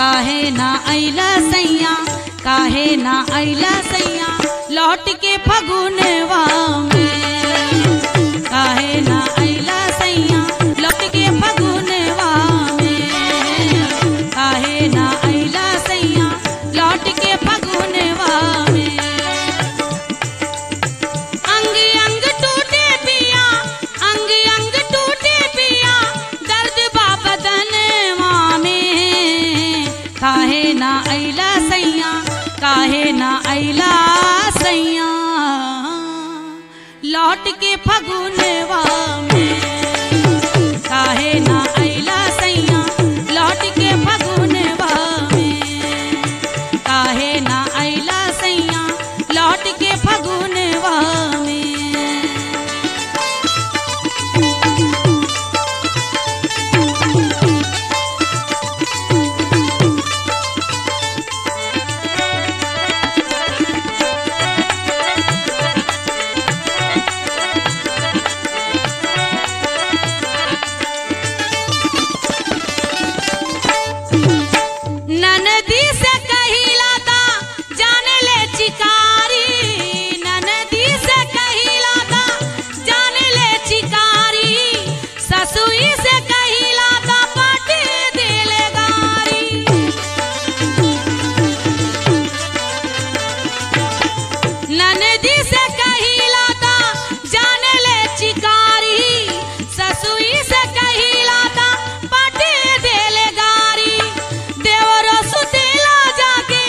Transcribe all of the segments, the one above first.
काहे ना अइला सैया, काहे ना अइला सैया, लौट के फगुनवा में। काहे ना अइला सैया, लौट के फगुनवा में। काहे ना अइला सैया, लौट के फगुनवा में। अंग अंग टूटे पिया, अंग अंग टूटे पिया, दर्द बा बदनवा में। काहे ना अइला सैया, काहे ना अइला सैया, लौट के फगुनवा में। काहे ना अइला सैया, लौट के फगुनवा में। काहे ना अइला सैया, लौट के फगुनवा में। ननदी से कहिला ता जाने ले चिकारी, ननदी से कहिला ता जाने ले चिकारी, ससुई से कहिला ता पाटी दिले गारी। ननदी से कहिला ता जाने ले चिकारी, ससुई से कहिला ता पाटी दिले गारी। देवरो सुतेला जाके,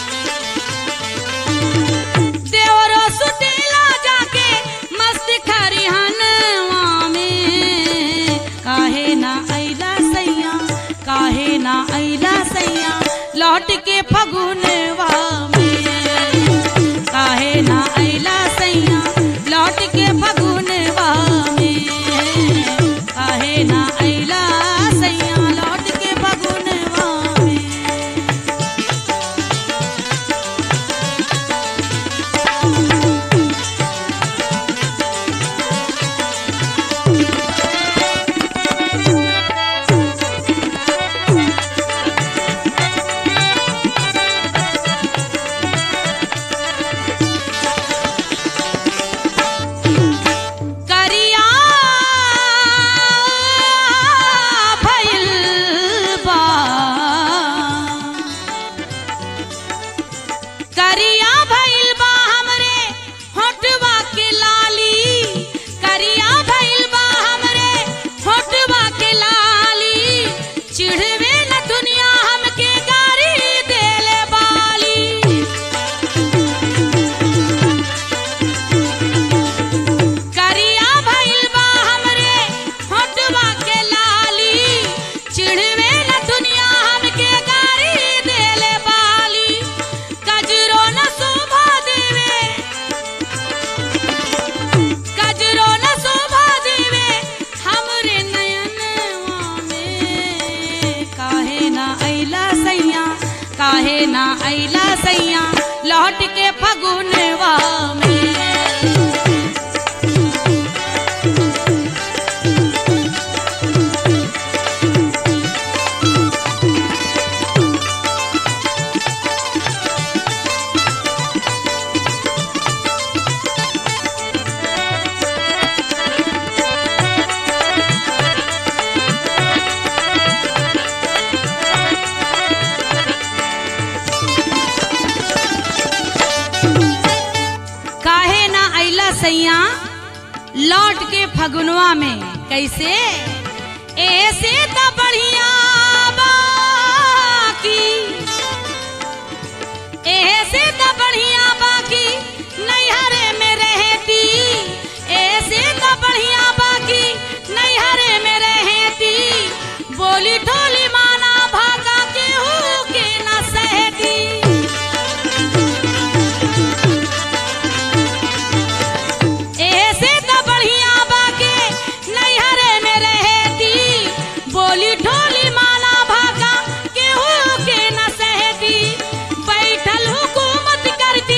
देवरो सुतेला जाके, मस्त खरिहनवा में। काहे ना अइला सैया, काहे ना अइला सैया, लौट के फगुनवा में। काहे ना अइला सैया, लौट के फगुनवा में। काहे ना अइला सैया, लौट के फगुनवा में। करिया भइल बा, करिया भइल बा हमरे होठवा के लाली। करिया भइल बा हमरे होठवा के लाली, चिढ़वे न दुनिया हमके गारी देले बाली। करिया भइल बा हमरे होठवा के लाली, चिढ़वे न दुनिया हमके गारी देले बाली। कजरो न शोभा देवे, कजरो न शोभा देवे, हमरे नयनवा में। काहे ना अइला सैया, काहे ना अइला सैया, लौट के फगुनवा में। काहे ना अइला सैया, लौट के फगुनवा में। कैसे? ऐसे तो बढ़िया बाकी, ऐसे तो बढ़िया बाकी, नैहरे में रहती। ऐसे तो बढ़िया बाकी, नैहरे में रहती। बोली ढोली माना भागा केहू के न सहती। ऐसे तो बढ़िया बाके नैहरे में रहती। बोली ढोली माना भागा केहू के न सहती। बैठल हुकूमत करती,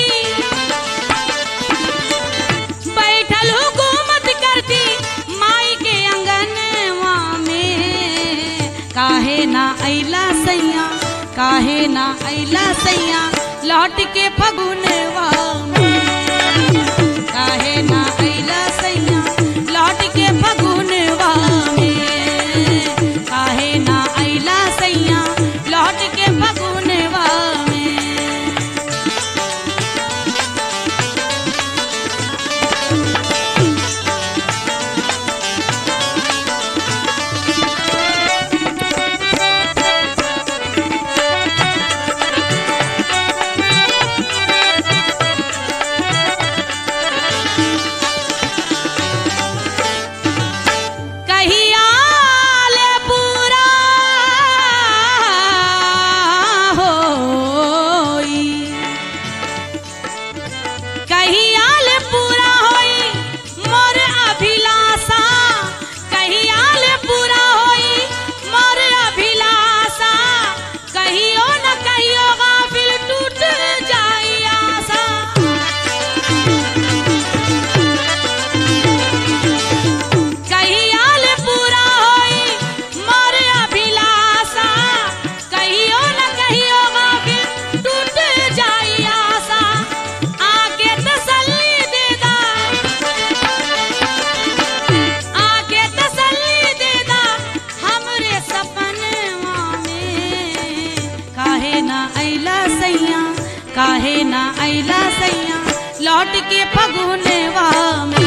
बैठल हुकूमत करती, माई के अंगनवा में। काहे ना अइला सैया, काहे ना अइला सैया लौट के फगुनवा में, काहे ना अइला सैया लौट के फगुनवा में, काहे ना अइला सैया लौट के फगुनवा में। काहे ना अइला सैया लौट के फगुनवा में।